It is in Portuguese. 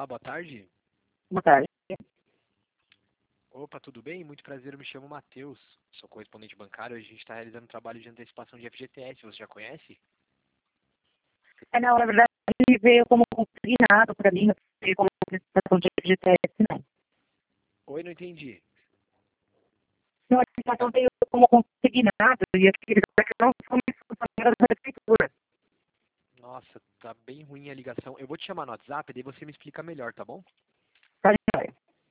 Olá, boa tarde. Boa tarde. Opa, tudo bem? Muito prazer, eu me chamo Matheus. Sou correspondente bancário. Hoje a gente está realizando um trabalho de antecipação de FGTS. Você já conhece? Não, na verdade, ele veio como consignado para mim, não veio como apresentação de FGTS, não. Oi, não entendi. Não, a apresentação veio como consignado e aquele que não são funcionários da prefeitura. Nossa, tá bem ruim a ligação. Eu vou te chamar no WhatsApp, daí você me explica melhor, tá bom?